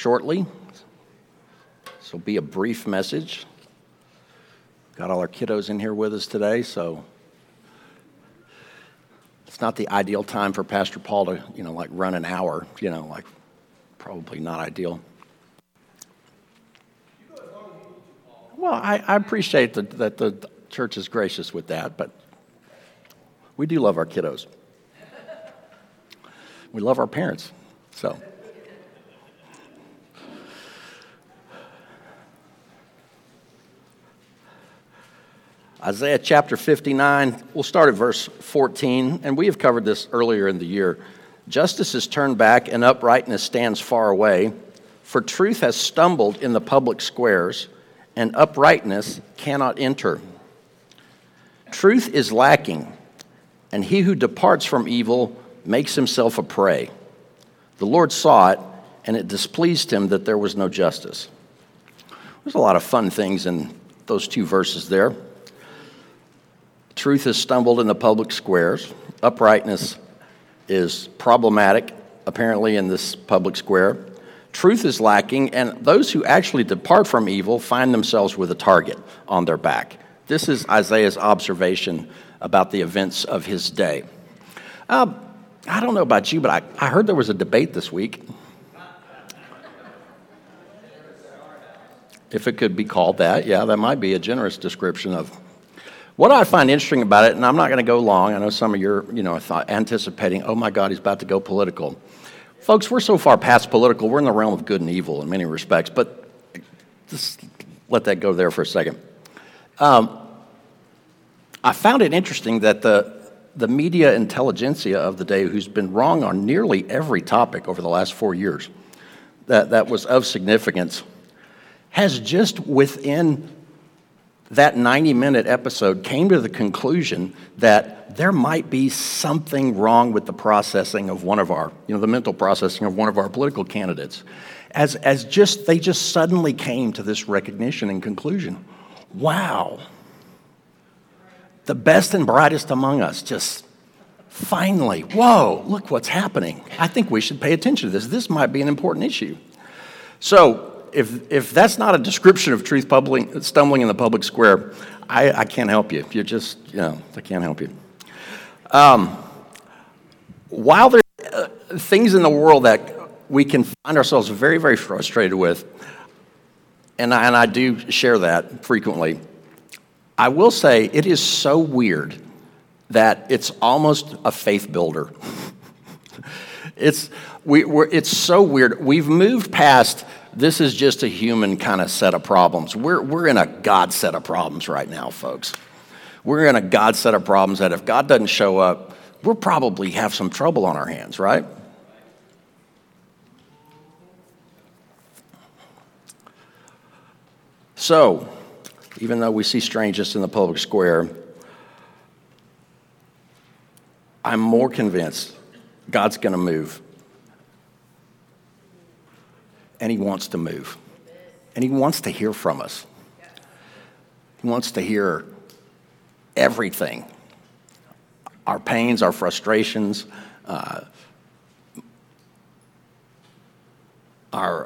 shortly. This will be a brief message. Got all our kiddos in here with us today, so it's not the ideal time for Pastor Paul to, run an hour, probably not ideal. Well, I appreciate that the church is gracious with that, but we do love our kiddos. We love our parents, so. Isaiah chapter 59, we'll start at verse 14, and we have covered this earlier in the year. Justice is turned back and uprightness stands far away, for truth has stumbled in the public squares, and uprightness cannot enter. Truth is lacking, and he who departs from evil makes himself a prey. The Lord saw it, and it displeased him that there was no justice. There's a lot of fun things in those two verses there. Truth has stumbled in the public squares. Uprightness is problematic, apparently, in this public square. Truth is lacking, and those who actually depart from evil find themselves with a target on their back. This is Isaiah's observation about the events of his day. I don't know about you, but I heard there was a debate this week. If it could be called that, yeah, that might be a generous description of. What I find interesting about it, and I'm not going to go long, I know some of you are anticipating, oh my God, he's about to go political. Folks, we're so far past political, we're in the realm of good and evil in many respects, but just let that go there for a second. I found it interesting that the media intelligentsia of the day, who's been wrong on nearly every topic over the last 4 years that was of significance, has just within that 90-minute episode came to the conclusion that there might be something wrong with the processing of one of our, the mental processing of one of our political candidates. They just suddenly came to this recognition and conclusion. Wow. The best and brightest among us just finally, whoa, look what's happening. I think we should pay attention to this. This might be an important issue. So, if that's not a description of truth stumbling in the public square, I can't help you. You're just, I can't help you. While there are things in the world that we can find ourselves very, very frustrated with, and I do share that frequently, I will say it is so weird that it's almost a faith builder. It's so weird. We've moved past. This is just a human kind of set of problems. We're in a God set of problems right now, folks. We're in a God set of problems that if God doesn't show up, we'll probably have some trouble on our hands, right? So, even though we see strangeness in the public square, I'm more convinced God's going to move. And he wants to move. And he wants to hear from us. He wants to hear everything. Our pains, our frustrations, our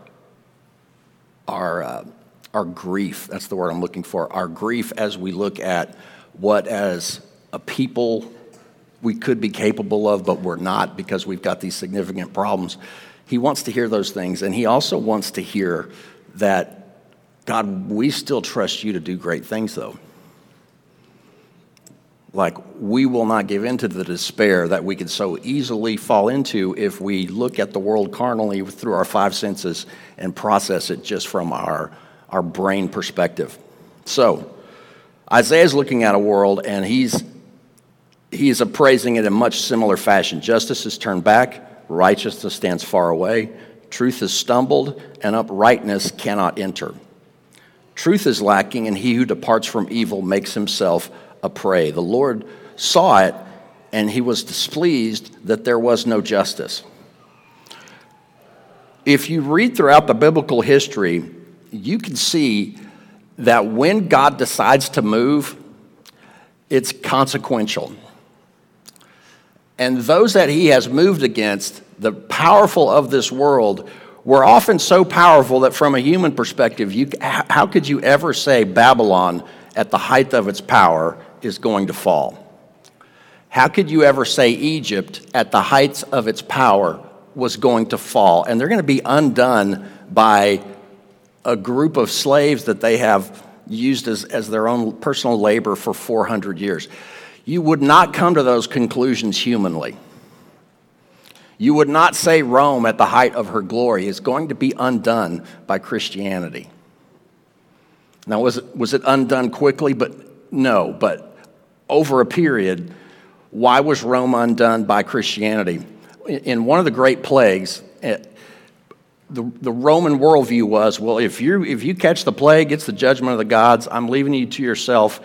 grief. That's the word I'm looking for. Our grief as we look at what as a people we could be capable of, but we're not because we've got these significant problems. He wants to hear those things, and he also wants to hear that, God, we still trust you to do great things, though. Like, we will not give in to the despair that we can so easily fall into if we look at the world carnally through our five senses and process it just from our brain perspective. So, Isaiah's looking at a world, and he's appraising it in much similar fashion. Justice is turned back. Righteousness stands far away. Truth has stumbled, and uprightness cannot enter. Truth is lacking, and he who departs from evil makes himself a prey. The Lord saw it, and he was displeased that there was no justice. If you read throughout the biblical history, you can see that when God decides to move, it's consequential. And those that he has moved against, the powerful of this world, were often so powerful that from a human perspective, how could you ever say Babylon at the height of its power is going to fall? How could you ever say Egypt at the heights of its power was going to fall? And they're going to be undone by a group of slaves that they have used as their own personal labor for 400 years. You would not come to those conclusions humanly. You would not say Rome at the height of her glory is going to be undone by Christianity. Now, was it undone quickly? But no, but over a period. Why was Rome undone by Christianity? In one of the great plagues, the Roman worldview was, well, if you catch the plague, it's the judgment of the gods. I'm leaving you to yourself.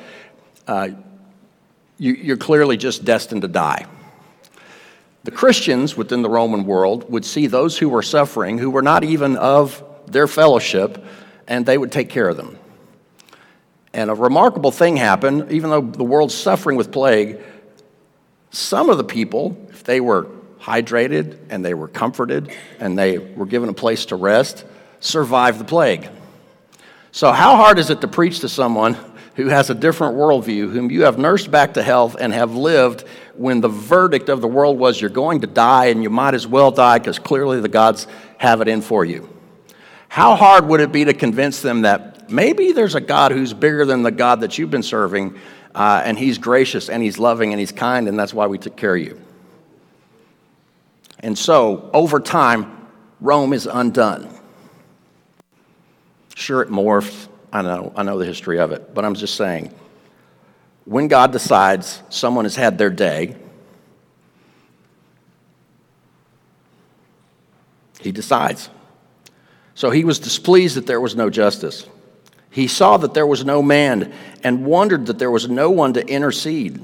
You're clearly just destined to die. The Christians within the Roman world would see those who were suffering, who were not even of their fellowship, and they would take care of them. And a remarkable thing happened. Even though the world's suffering with plague, some of the people, if they were hydrated and they were comforted and they were given a place to rest, survived the plague. So how hard is it to preach to someone who has a different worldview, whom you have nursed back to health and have lived when the verdict of the world was you're going to die and you might as well die because clearly the gods have it in for you? How hard would it be to convince them that maybe there's a God who's bigger than the God that you've been serving, and he's gracious and he's loving and he's kind, and that's why we took care of you? And so, over time, Rome is undone. Sure, it morphs. I know the history of it, but I'm just saying, when God decides someone has had their day, he decides. So he was displeased that there was no justice. He saw that there was no man and wondered that there was no one to intercede.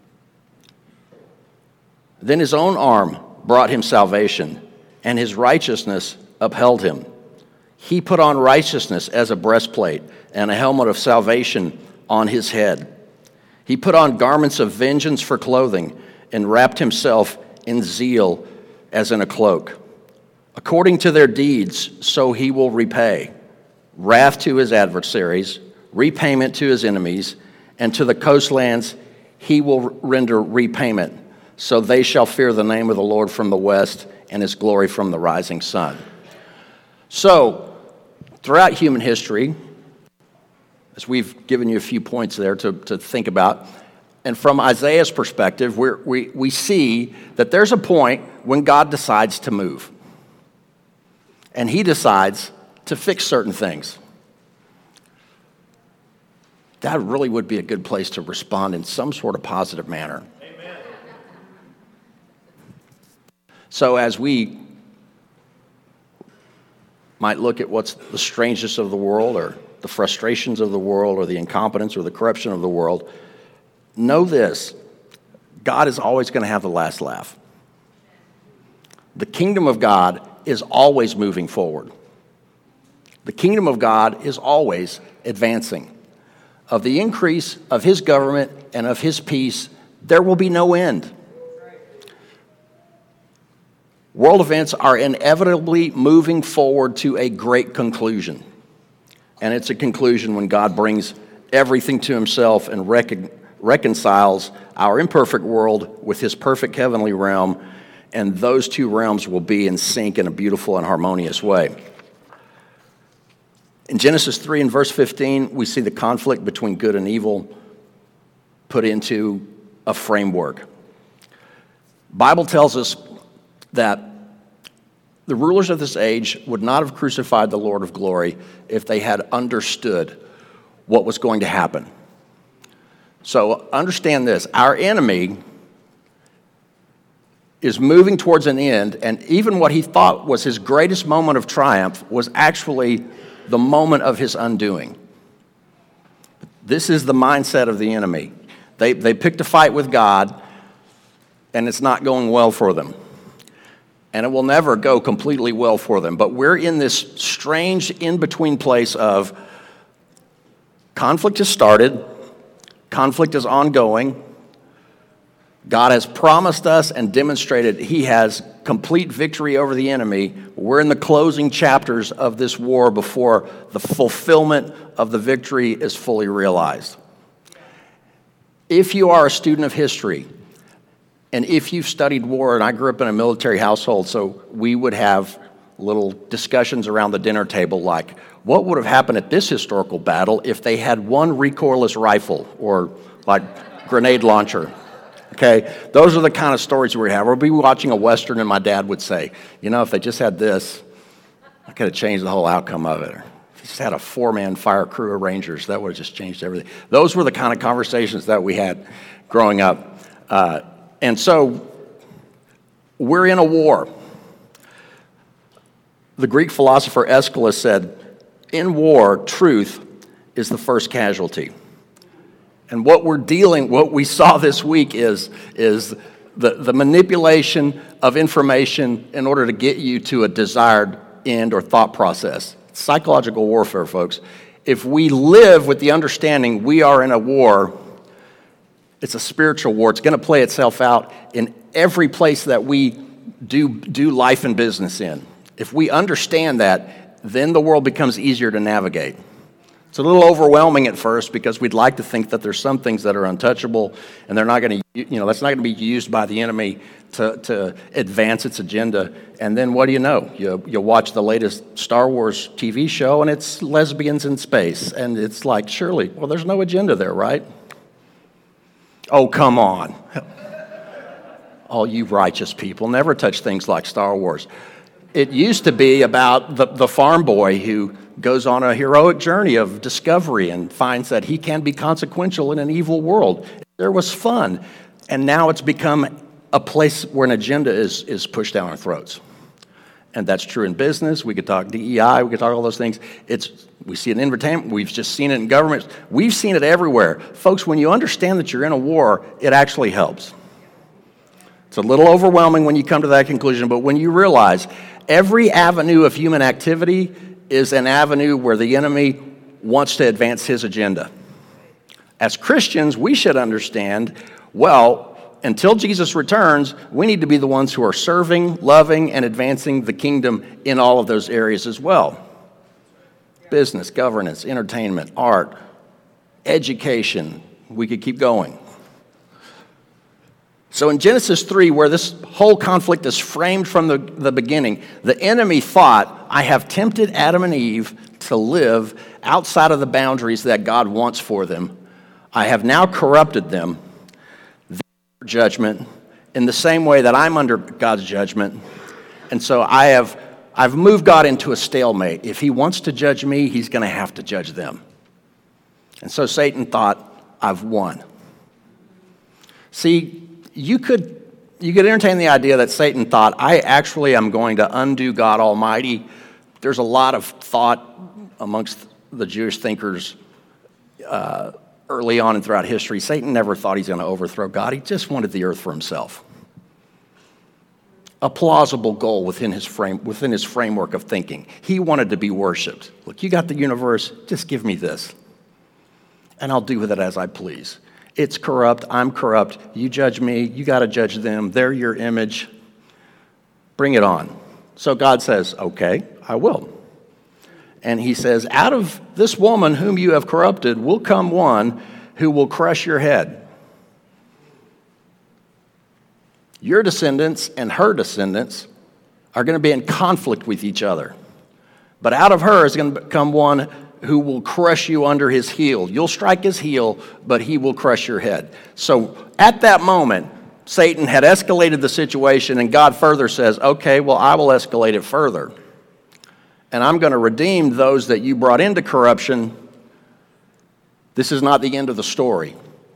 Then his own arm brought him salvation, and his righteousness upheld him. He put on righteousness as a breastplate and a helmet of salvation on his head. He put on garments of vengeance for clothing and wrapped himself in zeal as in a cloak. According to their deeds, so he will repay. Wrath to his adversaries, repayment to his enemies, and to the coastlands he will render repayment. So they shall fear the name of the Lord from the west and his glory from the rising sun. So, throughout human history, as we've given you a few points there to think about, and from Isaiah's perspective, we see that there's a point when God decides to move. And he decides to fix certain things. That really would be a good place to respond in some sort of positive manner. Amen. So as we might look at what's the strangeness of the world or the frustrations of the world or the incompetence or the corruption of the world, know this: God is always going to have the last laugh. The kingdom of God is always moving forward. The kingdom of God is always advancing. Of the increase of his government and of his peace, there will be no end. World events are inevitably moving forward to a great conclusion. And it's a conclusion when God brings everything to himself and reconciles our imperfect world with his perfect heavenly realm, and those two realms will be in sync in a beautiful and harmonious way. In Genesis 3 and verse 15, we see the conflict between good and evil put into a framework. The Bible tells us that the rulers of this age would not have crucified the Lord of glory if they had understood what was going to happen. So understand this: our enemy is moving towards an end, and even what he thought was his greatest moment of triumph was actually the moment of his undoing. This is the mindset of the enemy. They picked a fight with God, and it's not going well for them. And it will never go completely well for them. But we're in this strange in-between place of conflict has started, conflict is ongoing, God has promised us and demonstrated he has complete victory over the enemy. We're in the closing chapters of this war before the fulfillment of the victory is fully realized. If you are a student of history, and if you've studied war, and I grew up in a military household, so we would have little discussions around the dinner table like, what would have happened at this historical battle if they had one recoilless rifle or like grenade launcher? Okay, those are the kind of stories we have. We'll be watching a Western and my dad would say, if they just had this, I could have changed the whole outcome of it. Or if they just had a 4-man fire crew of Rangers, that would have just changed everything. Those were the kind of conversations that we had growing up. And so we're in a war. The Greek philosopher Aeschylus said, in war, truth is the first casualty. And what we saw this week is the manipulation of information in order to get you to a desired end or thought process. It's psychological warfare, folks. If we live with the understanding we are in a war, it's a spiritual war. It's going to play itself out in every place that we do life and business in. If we understand that, then the world becomes easier to navigate. It's a little overwhelming at first because we'd like to think that there's some things that are untouchable and they're not going to, that's not going to be used by the enemy to advance its agenda. And then what do you know? You watch the latest Star Wars TV show and it's lesbians in space. And it's like, surely, well, there's no agenda there, right? Oh, come on. All you righteous people never touch things like Star Wars. It used to be about the farm boy who goes on a heroic journey of discovery and finds that he can be consequential in an evil world. There was fun. And now it's become a place where an agenda is pushed down our throats. And that's true in business. We could talk DEI. We could talk all those things. We see it in entertainment. We've just seen it in government. We've seen it everywhere. Folks, when you understand that you're in a war, it actually helps. It's a little overwhelming when you come to that conclusion, but when you realize every avenue of human activity is an avenue where the enemy wants to advance his agenda. As Christians, we should understand, until Jesus returns, we need to be the ones who are serving, loving, and advancing the kingdom in all of those areas as well. Business, governance, entertainment, art, education. We could keep going. So in Genesis 3, where this whole conflict is framed from the beginning, the enemy thought, I have tempted Adam and Eve to live outside of the boundaries that God wants for them. I have now corrupted them. Judgment in the same way that I'm under God's judgment. And so I've moved God into a stalemate. If he wants to judge me, he's going to have to judge them. And so Satan thought, I've won. See, you could entertain the idea that Satan thought, I actually am going to undo God Almighty. There's a lot of thought amongst the Jewish thinkers early on and throughout history. Satan never thought he's going to overthrow God. He just wanted the earth for himself. A plausible goal within his framework of thinking. He wanted to be worshipped. Look, you got the universe, just give me this. And I'll do with it as I please. It's corrupt, I'm corrupt, you judge me, you got to judge them, they're your image. Bring it on. So God says, okay, I will. And he says, out of this woman whom you have corrupted will come one who will crush your head. Your descendants and her descendants are going to be in conflict with each other. But out of her is going to come one who will crush you under his heel. You'll strike his heel, but he will crush your head. So at that moment, Satan had escalated the situation, and God further says, okay, well, I will escalate it further. And I'm going to redeem those that you brought into corruption. This is not the end of the story.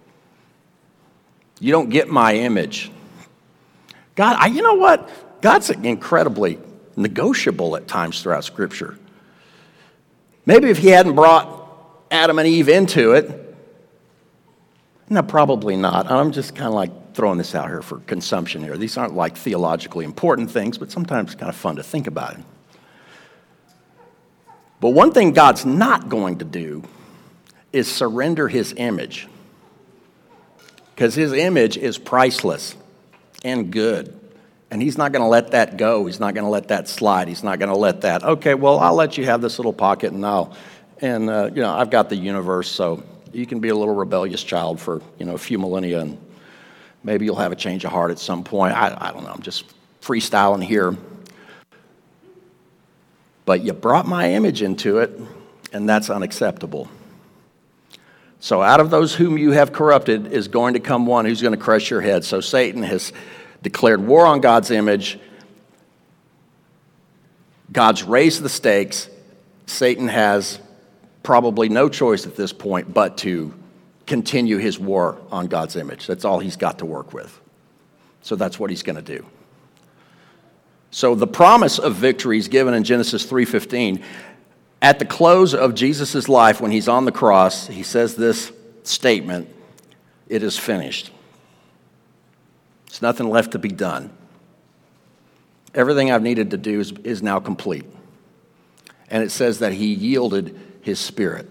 You don't get my image. God, you know what? God's incredibly negotiable at times throughout Scripture. Maybe if he hadn't brought Adam and Eve into it, no, probably not. I'm just kind of like throwing this out here for consumption here. These aren't like theologically important things, but sometimes it's kind of fun to think about it. But one thing God's not going to do is surrender his image. because his image is priceless and good. And he's not going to let that go. He's not going to let that slide. He's not going to let that, okay, well, I'll let you have this little pocket and I've got the universe, so you can be a little rebellious child for, a few millennia, and maybe you'll have a change of heart at some point. I don't know. I'm just freestyling here. But you brought my image into it, and that's unacceptable. So out of those whom you have corrupted is going to come one who's going to crush your head. So Satan has declared war on God's image. God's raised the stakes. Satan has probably no choice at this point but to continue his war on God's image. That's all he's got to work with. So that's what he's going to do. So the promise of victory is given in Genesis 3:15. At the close of Jesus' life, when he's on the cross, he says this statement, "It is finished." There's nothing left to be done. Everything I've needed to do is now complete. And it says that he yielded his spirit.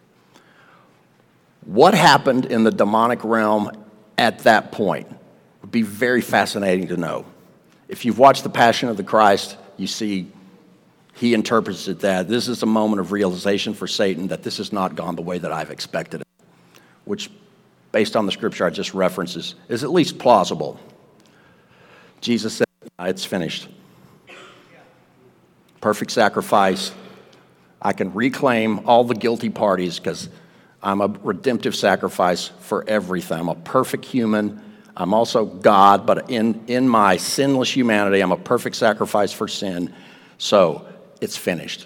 What happened in the demonic realm at that point would be very fascinating to know. If you've watched The Passion of the Christ, you see he interprets it that this is a moment of realization for Satan that this has not gone the way that I've expected it, which, based on the scripture I just referenced, is at least plausible. Jesus said, it's finished. Perfect sacrifice. I can reclaim all the guilty parties because I'm a redemptive sacrifice for everything. I'm a perfect human. I'm also God, but in my sinless humanity, I'm a perfect sacrifice for sin. So it's finished.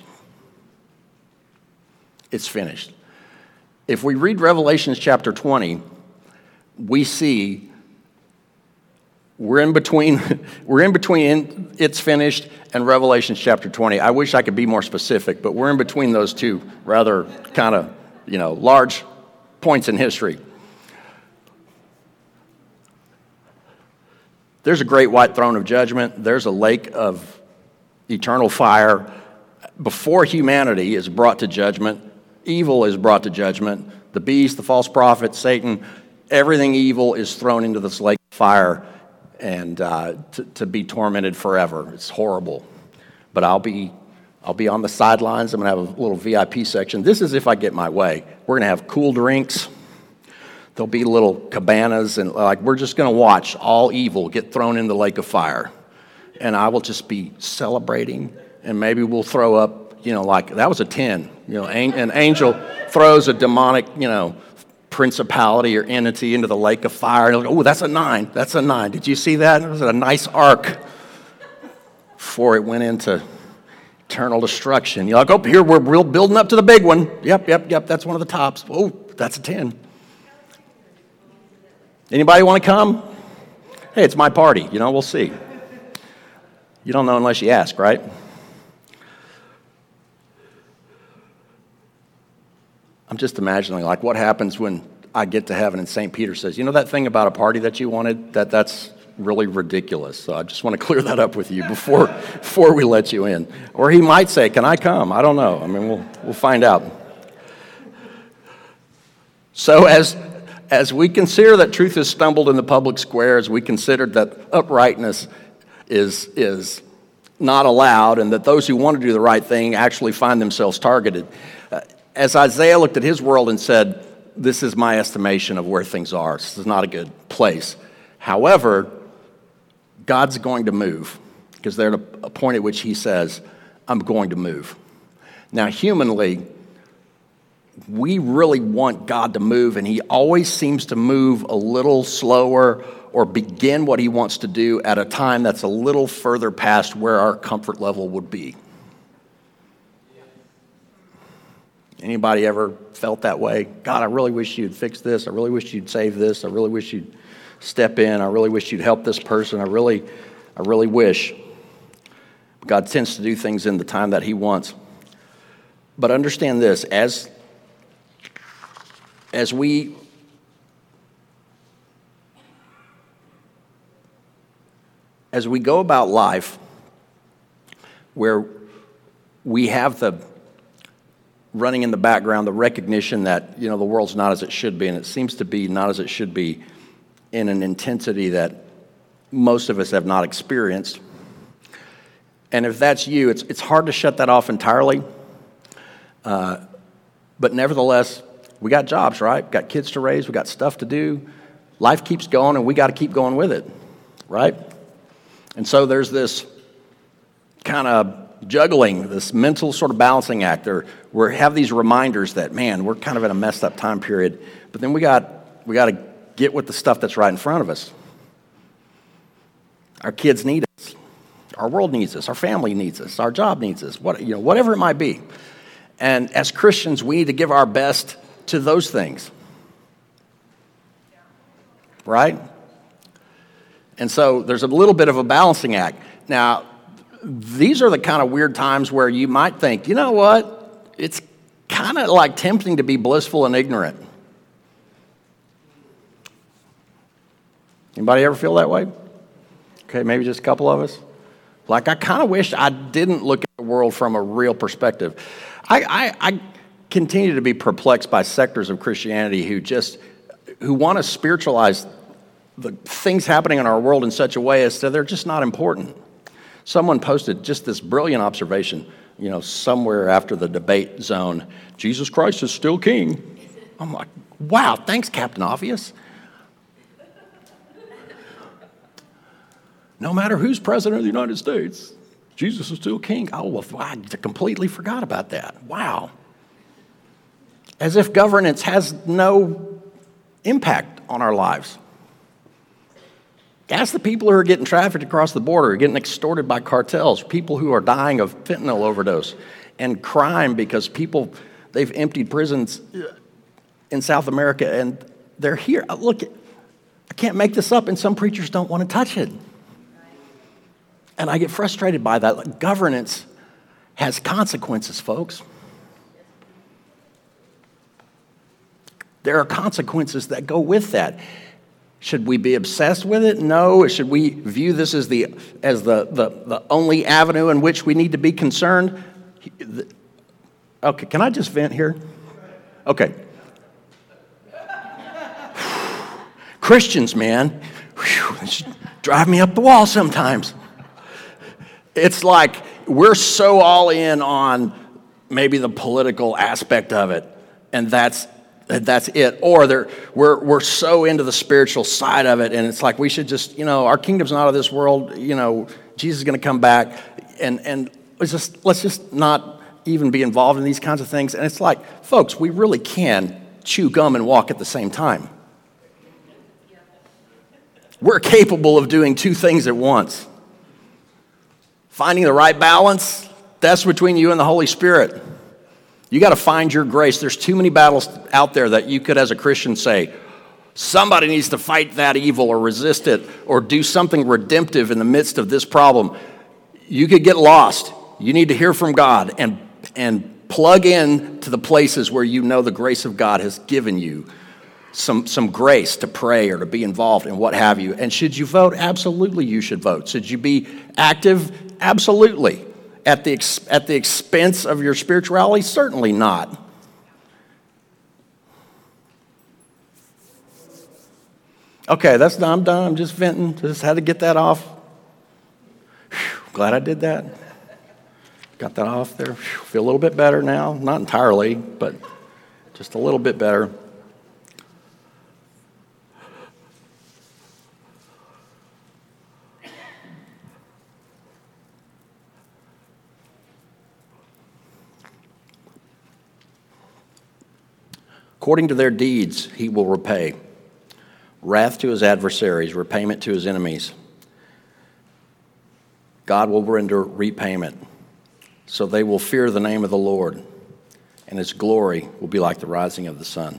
It's finished. If we read Revelation chapter 20, we see we're in between it's finished and Revelation chapter 20. I wish I could be more specific, but we're in between those two rather kind of, large points in history. There's a great white throne of judgment. There's a lake of eternal fire. Before humanity is brought to judgment, evil is brought to judgment. The beast, the false prophet, Satan, everything evil is thrown into this lake of fire and to be tormented forever. It's horrible. But I'll be on the sidelines. I'm going to have a little VIP section. This is if I get my way. We're going to have cool drinks. There'll be little cabanas, and we're just going to watch all evil get thrown in the lake of fire. And I will just be celebrating, and maybe we'll throw up, that was a 10. An angel throws a demonic, principality or entity into the lake of fire. And oh, that's a 9. That's a 9. Did you see that? It was a nice arc before it went into eternal destruction. You're like, oh, here we're building up to the big one. Yep. That's one of the tops. Oh, that's a 10. Anybody want to come? Hey, it's my party. We'll see. You don't know unless you ask, right? I'm just imagining, what happens when I get to heaven and St. Peter says, that thing about a party that you wanted, that's really ridiculous. So I just want to clear that up with you before we let you in. Or he might say, can I come? I don't know. We'll find out. So as we consider that truth has stumbled in the public square, as we consider that uprightness is not allowed, and that those who want to do the right thing actually find themselves targeted, as Isaiah looked at his world and said, this is my estimation of where things are. This is not a good place. However, God's going to move, because they're at a point at which he says, I'm going to move. Now, humanly, we really want God to move, and he always seems to move a little slower or begin what he wants to do at a time that's a little further past where our comfort level would be. Anybody ever felt that way? God, I really wish you'd fix this. I really wish you'd save this. I really wish you'd step in. I really wish you'd help this person. I really wish. God tends to do things in the time that he wants. But understand this, as we go about life, where we have the running in the background, the recognition that, the world's not as it should be, and it seems to be not as it should be in an intensity that most of us have not experienced. And if that's you, it's hard to shut that off entirely. But nevertheless, we got jobs, right? Got kids to raise, we got stuff to do. Life keeps going, and we got to keep going with it, right? And so there's this kind of juggling, this mental sort of balancing act. We have these reminders that, man, we're kind of in a messed up time period. But then we got to get with the stuff that's right in front of us. Our kids need us. Our world needs us. Our family needs us. Our job needs us. Whatever it might be. And as Christians, we need to give our best to those things. Right? And so there's a little bit of a balancing act. Now, these are the kind of weird times where you might think, you know what? It's kind of like tempting to be blissful and ignorant. Anybody ever feel that way? Okay, maybe just a couple of us. Like, I kind of wish I didn't look at the world from a real perspective. I continue to be perplexed by sectors of Christianity who want to spiritualize the things happening in our world in such a way as to they're just not important. Someone posted just this brilliant observation, somewhere after the debate zone, Jesus Christ is still king. I'm like, wow, thanks, Captain Obvious. No matter who's president of the United States, Jesus is still king. Oh, well, I completely forgot about that. Wow. As if governance has no impact on our lives. Ask the people who are getting trafficked across the border, getting extorted by cartels, people who are dying of fentanyl overdose, and crime because they've emptied prisons in South America, and they're here. Look, I can't make this up, and some preachers don't want to touch it. And I get frustrated by that. Governance has consequences, folks. There are consequences that go with that. Should we be obsessed with it? No. Should we view this as the only avenue in which we need to be concerned? Okay, can I just vent here? Okay. Christians, man, drive me up the wall sometimes. It's like we're so all in on maybe the political aspect of it, and that's it. Or we're so into the spiritual side of it, and it's like we should just, our kingdom's not of this world. Jesus is going to come back, and let's just not even be involved in these kinds of things. And it's like, folks, we really can chew gum and walk at the same time. We're capable of doing two things at once. Finding the right balance, that's between you and the Holy Spirit. You got to find your grace. There's too many battles out there that you could, as a Christian, say, somebody needs to fight that evil or resist it or do something redemptive in the midst of this problem. You could get lost. You need to hear from God and plug in to the places where you know the grace of God has given you some grace to pray or to be involved in what have you. And should you vote? Absolutely you should vote. Should you be active? Absolutely. At the expense of your spirituality? Certainly not. Okay, I'm done. I'm just venting. Just had to get that off. Whew, glad I did that. Got that off there. Whew, feel a little bit better now. Not entirely, but just a little bit better. According to their deeds, he will repay. Wrath to his adversaries, repayment to his enemies. God will render repayment. So they will fear the name of the Lord, and his glory will be like the rising of the sun.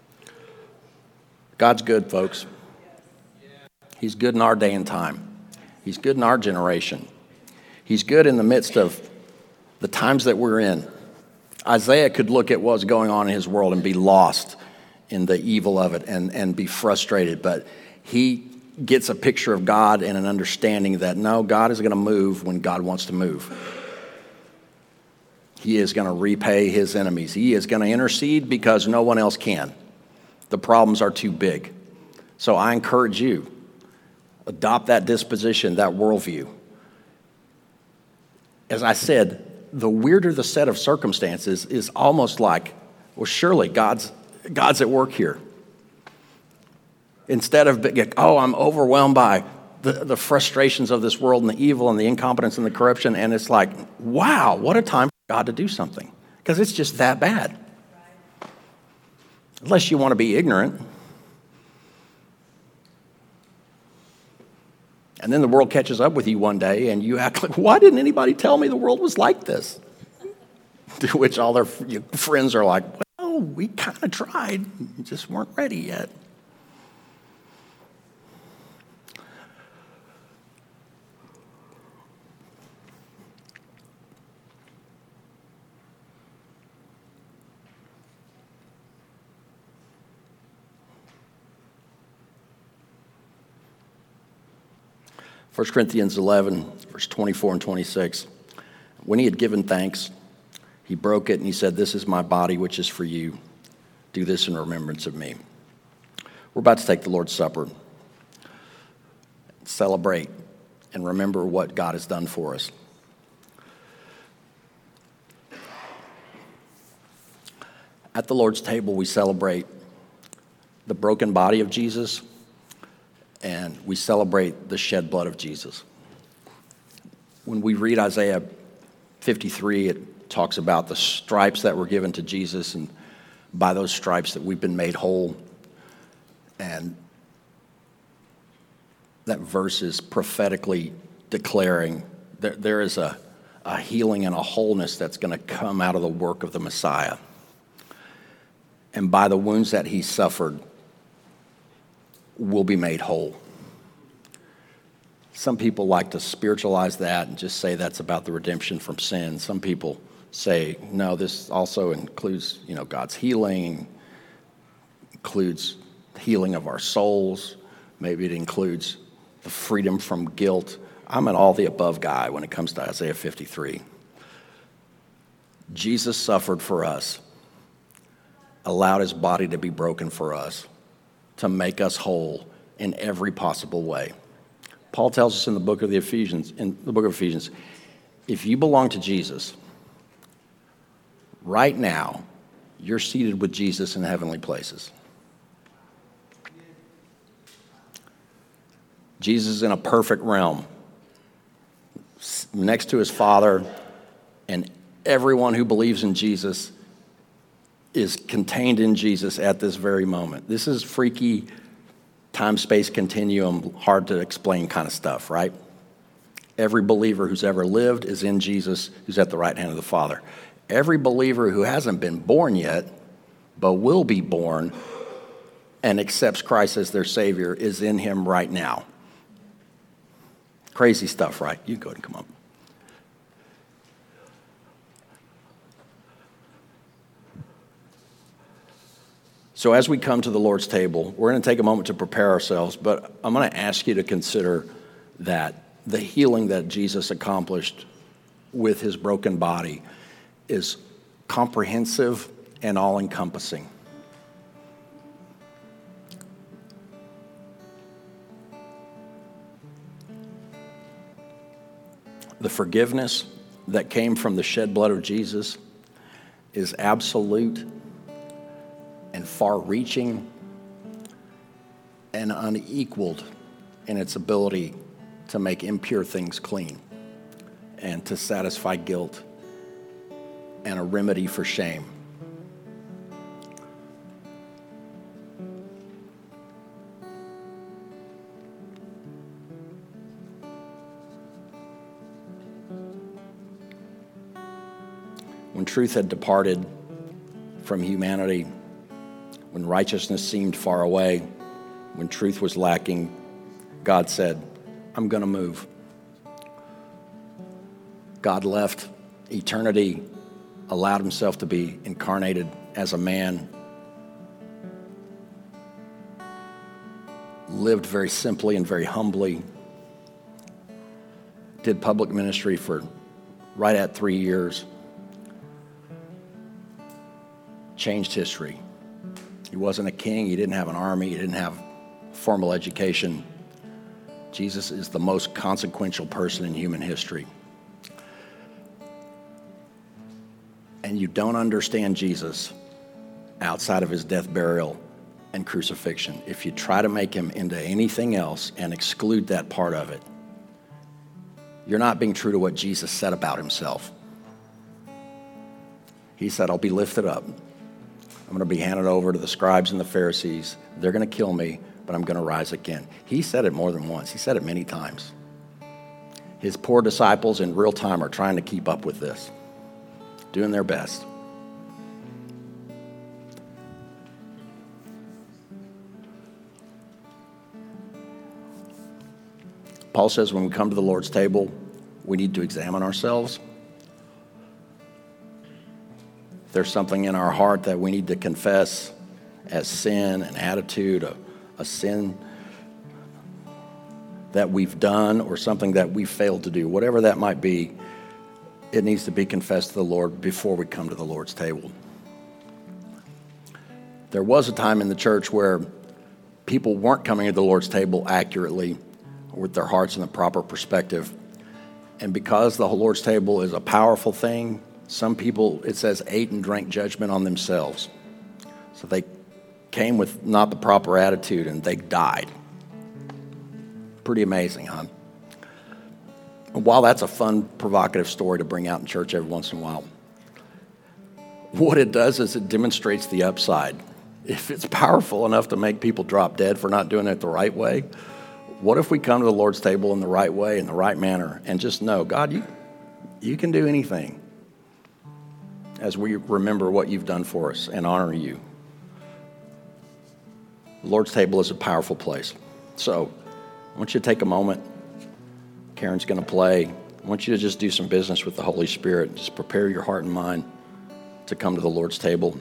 God's good, folks. He's good in our day and time. He's good in our generation. He's good in the midst of the times that we're in. Isaiah could look at what's going on in his world and be lost in the evil of it and be frustrated. But he gets a picture of God and an understanding that, no, God is going to move when God wants to move. He is going to repay his enemies. He is going to intercede because no one else can. The problems are too big. So I encourage you, adopt that disposition, that worldview. As I said, the weirder the set of circumstances is almost like, well, surely God's at work here. Instead of, I'm overwhelmed by the frustrations of this world and the evil and the incompetence and the corruption, and it's like, wow, what a time for God to do something, because it's just that bad. Unless you want to be ignorant. And then the world catches up with you one day and you act like, why didn't anybody tell me the world was like this? To which all their friends are like, well, we kind of tried, we just weren't ready yet. First Corinthians 11, verse 24 and 26. When he had given thanks, he broke it and he said, this is my body, which is for you. Do this in remembrance of me. We're about to take the Lord's Supper, celebrate, and remember what God has done for us. At the Lord's table, we celebrate the broken body of Jesus, and we celebrate the shed blood of Jesus. When we read Isaiah 53, it talks about the stripes that were given to Jesus, and by those stripes that we've been made whole. And that verse is prophetically declaring there is a healing and a wholeness that's going to come out of the work of the Messiah. And by the wounds that he suffered, we'll be made whole. Some people like to spiritualize that and just say that's about the redemption from sin. Some people say, no, this also includes, God's healing, includes healing of our souls. Maybe it includes the freedom from guilt. I'm an all the above guy when it comes to Isaiah 53. Jesus suffered for us, allowed his body to be broken for us, to make us whole in every possible way. Paul tells us in the book of Ephesians, if you belong to Jesus, right now, you're seated with Jesus in heavenly places. Jesus is in a perfect realm, next to his Father, and everyone who believes in Jesus is contained in Jesus at this very moment. This is freaky time-space continuum, hard to explain kind of stuff, right? Every believer who's ever lived is in Jesus, who's at the right hand of the Father. Every believer who hasn't been born yet, but will be born and accepts Christ as their Savior is in him right now. Crazy stuff, right? You go ahead and come up. So as we come to the Lord's table, we're going to take a moment to prepare ourselves, but I'm going to ask you to consider that the healing that Jesus accomplished with his broken body is comprehensive and all-encompassing. The forgiveness that came from the shed blood of Jesus is absolute and far-reaching and unequaled in its ability to make impure things clean and to satisfy guilt and a remedy for shame. When truth had departed from humanity, when righteousness seemed far away, when truth was lacking, God said, I'm going to move. God left eternity, allowed himself to be incarnated as a man, lived very simply and very humbly, did public ministry for right at 3 years, changed history. He wasn't a king. He didn't have an army. He didn't have formal education, Jesus is the most consequential person in human history. And you don't understand Jesus outside of his death, burial, and crucifixion. If you try to make him into anything else and exclude that part of it, you're not being true to what Jesus said about himself. He said, I'll be lifted up. I'm going to be handed over to the scribes and the Pharisees. They're going to kill me, but I'm going to rise again. He said it more than once. He said it many times. His poor disciples in real time are trying to keep up with this, doing their best. Paul says when we come to the Lord's table, we need to examine ourselves. If there's something in our heart that we need to confess as sin, an attitude, a sin that we've done or something that we failed to do, whatever that might be, it needs to be confessed to the Lord before we come to the Lord's table. There was a time in the church where people weren't coming to the Lord's table accurately, with their hearts in the proper perspective. And because the Lord's table is a powerful thing, some people, it says, ate and drank judgment on themselves. So they came with not the proper attitude and they died. Pretty amazing, huh? While that's a fun, provocative story to bring out in church every once in a while, what it does is it demonstrates the upside. If it's powerful enough to make people drop dead for not doing it the right way, what if we come to the Lord's table in the right way, in the right manner, and just know, God, you can do anything as we remember what you've done for us and honor you. The Lord's table is a powerful place. So I want you to take a moment. Karen's going to play. I want you to just do some business with the Holy Spirit. Just prepare your heart and mind to come to the Lord's table.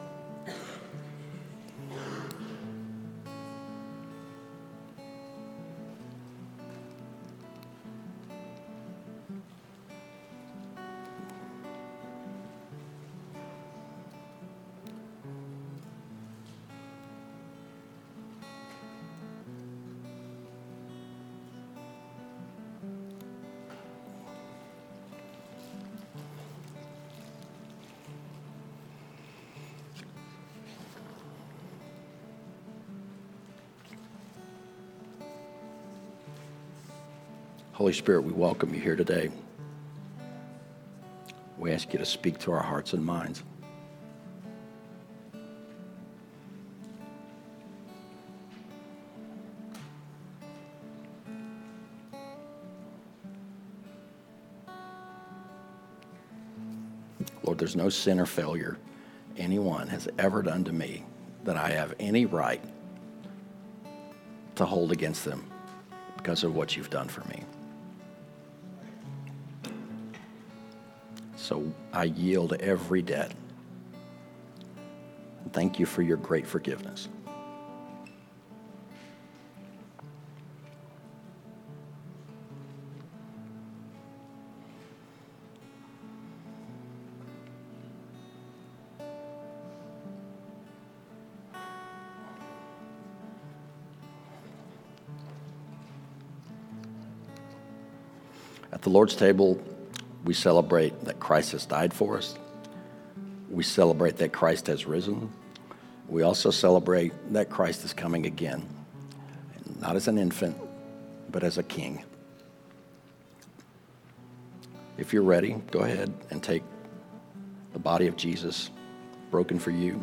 Holy Spirit, we welcome you here today. We ask you to speak to our hearts and minds. Lord, there's no sin or failure anyone has ever done to me that I have any right to hold against them because of what you've done for me. So I yield every debt. Thank you for your great forgiveness. At the Lord's table, we celebrate that Christ has died for us. We celebrate that Christ has risen. We also celebrate that Christ is coming again, not as an infant, but as a king. If you're ready, go ahead and take the body of Jesus, broken for you.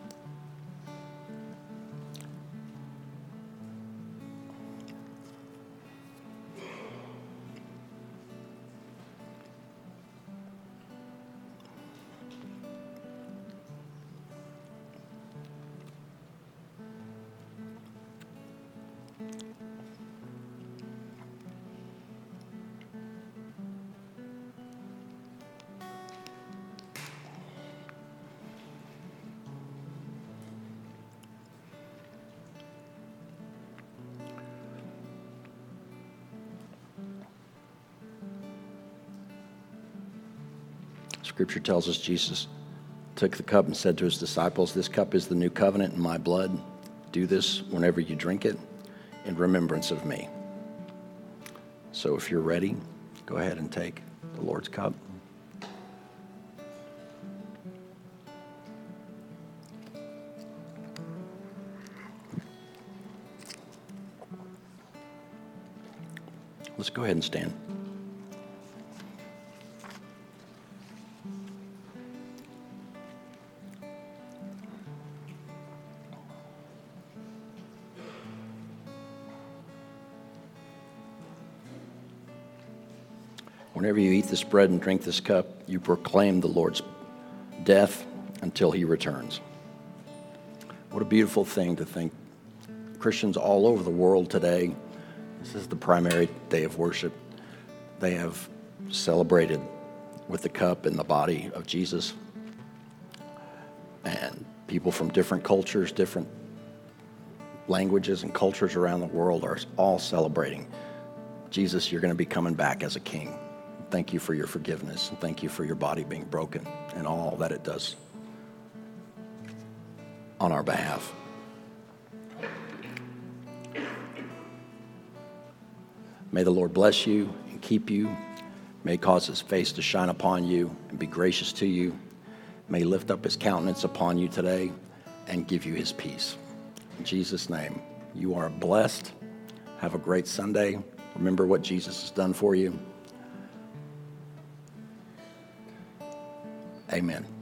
Scripture tells us Jesus took the cup and said to his disciples, "This cup is the new covenant in my blood. Do this whenever you drink it in remembrance of me. So if you're ready, go ahead and take the Lord's cup. Let's go ahead and stand. Whenever you eat this bread and drink this cup, you proclaim the Lord's death until he returns. What a beautiful thing to think. Christians all over the world today, this is the primary day of worship. They have celebrated with the cup and the body of Jesus. And people from different cultures, different languages and cultures around the world are all celebrating. Jesus, you're going to be coming back as a king. Thank you for your forgiveness, and thank you for your body being broken and all that it does on our behalf. May the Lord bless you and keep you. May he cause his face to shine upon you and be gracious to you. May he lift up his countenance upon you today and give you his peace. In Jesus' name, you are blessed. Have a great Sunday. Remember what Jesus has done for you. Amen.